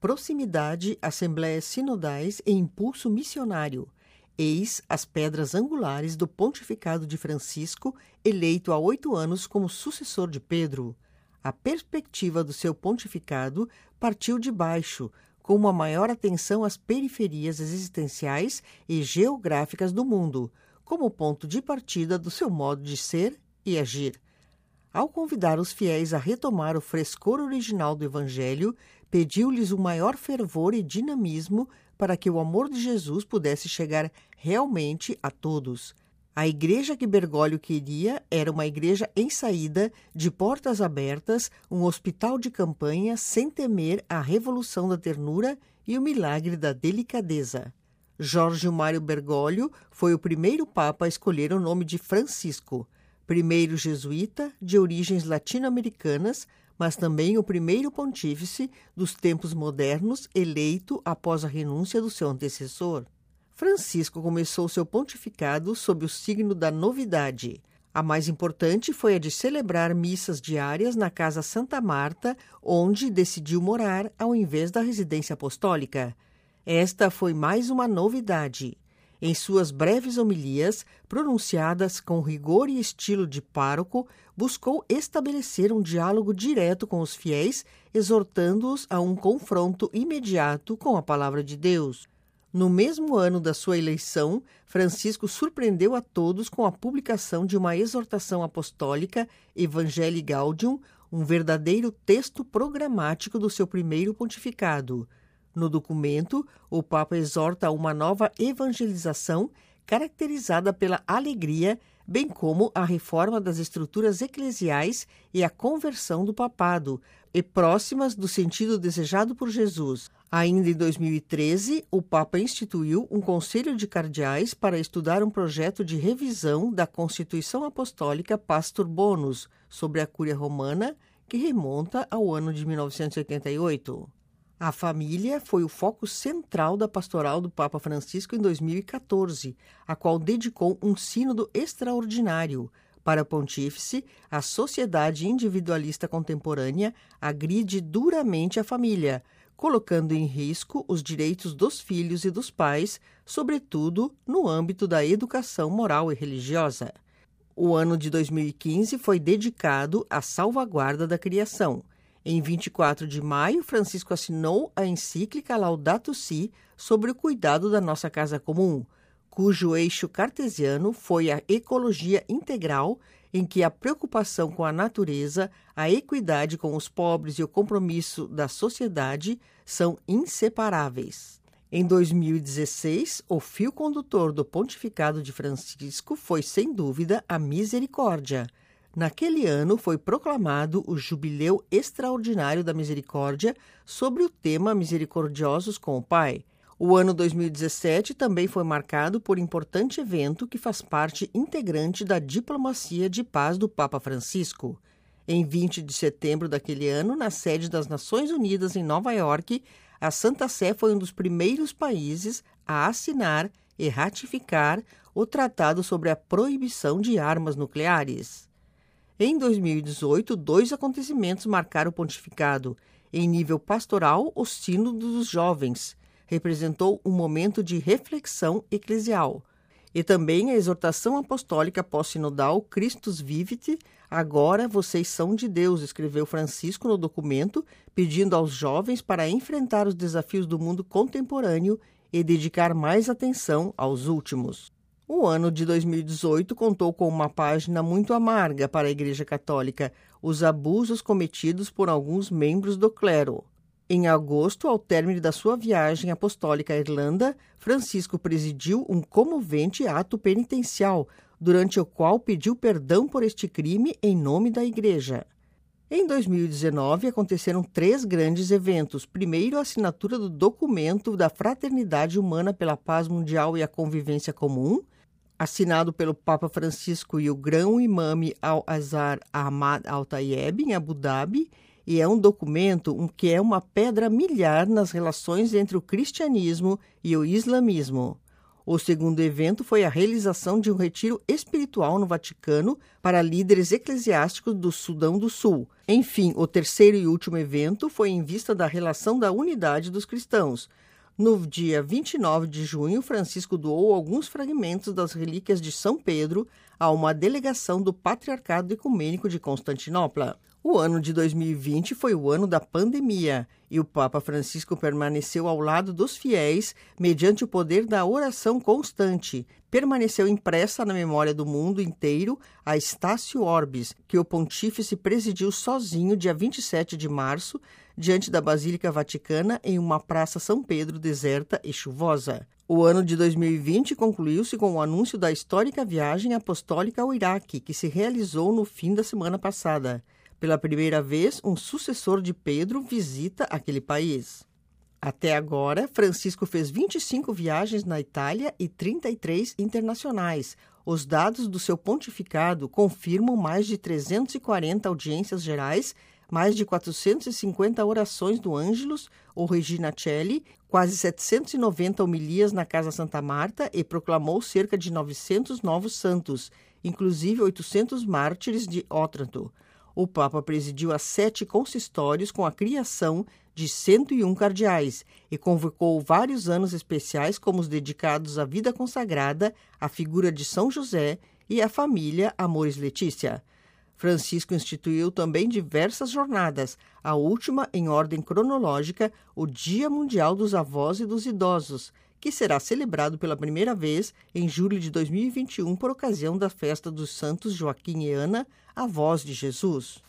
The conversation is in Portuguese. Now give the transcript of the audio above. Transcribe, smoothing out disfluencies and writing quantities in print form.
proximidade, assembleias sinodais e impulso missionário. Eis as pedras angulares do pontificado de Francisco, eleito há 8 anos como sucessor de Pedro. A perspectiva do seu pontificado partiu de baixo, com uma maior atenção às periferias existenciais e geográficas do mundo, como ponto de partida do seu modo de ser e agir. Ao convidar os fiéis a retomar o frescor original do Evangelho, pediu-lhes um maior fervor e dinamismo para que o amor de Jesus pudesse chegar realmente a todos. A igreja que Bergoglio queria era uma igreja em saída, de portas abertas, um hospital de campanha sem temer a revolução da ternura e o milagre da delicadeza. Jorge Mário Bergoglio foi o primeiro papa a escolher o nome de Francisco, primeiro jesuíta de origens latino-americanas, mas também o primeiro pontífice dos tempos modernos eleito após a renúncia do seu antecessor. Francisco começou seu pontificado sob o signo da novidade. A mais importante foi a de celebrar missas diárias na Casa Santa Marta, onde decidiu morar ao invés da residência apostólica. Esta foi mais uma novidade. Em suas breves homilias, pronunciadas com rigor e estilo de pároco, buscou estabelecer um diálogo direto com os fiéis, exortando-os a um confronto imediato com a palavra de Deus. No mesmo ano da sua eleição, Francisco surpreendeu a todos com a publicação de uma exortação apostólica, Evangelii Gaudium, um verdadeiro texto programático do seu primeiro pontificado. No documento, o Papa exorta a uma nova evangelização caracterizada pela alegria, bem como a reforma das estruturas eclesiais e a conversão do papado, e próximas do sentido desejado por Jesus. Ainda em 2013, o Papa instituiu um conselho de cardeais para estudar um projeto de revisão da Constituição Apostólica Pastor Bonus sobre a Cúria Romana, que remonta ao ano de 1988. A família foi o foco central da pastoral do Papa Francisco em 2014, a qual dedicou um sínodo extraordinário. Para o pontífice, a sociedade individualista contemporânea agride duramente a família, colocando em risco os direitos dos filhos e dos pais, sobretudo no âmbito da educação moral e religiosa. O ano de 2015 foi dedicado à salvaguarda da criação. Em 24 de maio, Francisco assinou a encíclica Laudato Si sobre o cuidado da nossa casa comum, cujo eixo cartesiano foi a ecologia integral, em que a preocupação com a natureza, a equidade com os pobres e o compromisso da sociedade são inseparáveis. Em 2016, o fio condutor do pontificado de Francisco foi, sem dúvida, a misericórdia. Naquele ano foi proclamado o Jubileu Extraordinário da Misericórdia sobre o tema Misericordiosos com o Pai. O ano 2017 também foi marcado por importante evento que faz parte integrante da diplomacia de paz do Papa Francisco. Em 20 de setembro daquele ano, na sede das Nações Unidas em Nova York, a Santa Sé foi um dos primeiros países a assinar e ratificar o Tratado sobre a Proibição de Armas Nucleares. Em 2018, 2 acontecimentos marcaram o pontificado. Em nível pastoral, o Sínodo dos Jovens representou um momento de reflexão eclesial. E também a exortação apostólica pós-sinodal Christus Vivit, agora vocês são de Deus, escreveu Francisco no documento, pedindo aos jovens para enfrentar os desafios do mundo contemporâneo e dedicar mais atenção aos últimos. O ano de 2018 contou com uma página muito amarga para a Igreja Católica, os abusos cometidos por alguns membros do clero. Em agosto, ao término da sua viagem apostólica à Irlanda, Francisco presidiu um comovente ato penitencial, durante o qual pediu perdão por este crime em nome da Igreja. Em 2019, aconteceram 3 grandes eventos. Primeiro, a assinatura do documento da Fraternidade Humana pela Paz Mundial e a Convivência Comum, assinado pelo Papa Francisco e o Grão-Imame Al-Azhar Ahmad Al-Tayeb, em Abu Dhabi, e é um documento que é uma pedra miliar nas relações entre o cristianismo e o islamismo. O segundo evento foi a realização de um retiro espiritual no Vaticano para líderes eclesiásticos do Sudão do Sul. Enfim, o terceiro e último evento foi em vista da relação da unidade dos cristãos. No dia 29 de junho, Francisco doou alguns fragmentos das relíquias de São Pedro a uma delegação do Patriarcado Ecumênico de Constantinopla. O ano de 2020 foi o ano da pandemia e o Papa Francisco permaneceu ao lado dos fiéis mediante o poder da oração constante. Permaneceu impressa na memória do mundo inteiro a Stácio Orbis, que o pontífice presidiu sozinho dia 27 de março, diante da Basílica Vaticana, em uma praça São Pedro deserta e chuvosa. O ano de 2020 concluiu-se com o anúncio da histórica viagem apostólica ao Iraque, que se realizou no fim da semana passada. Pela primeira vez, um sucessor de Pedro visita aquele país. Até agora, Francisco fez 25 viagens na Itália e 33 internacionais. Os dados do seu pontificado confirmam mais de 340 audiências gerais, mais de 450 orações do Ângelus ou Regina Coeli, quase 790 homilias na Casa Santa Marta e proclamou cerca de 900 novos santos, inclusive 800 mártires de Ótranto. O Papa presidiu a 7 consistórios com a criação de 101 cardeais e convocou vários anos especiais como os dedicados à vida consagrada, à figura de São José e à família Amoris Laetitia. Francisco instituiu também diversas jornadas, a última, em ordem cronológica, o Dia Mundial dos Avós e dos Idosos, que será celebrado pela primeira vez em julho de 2021 por ocasião da festa dos santos Joaquim e Ana, avós de Jesus.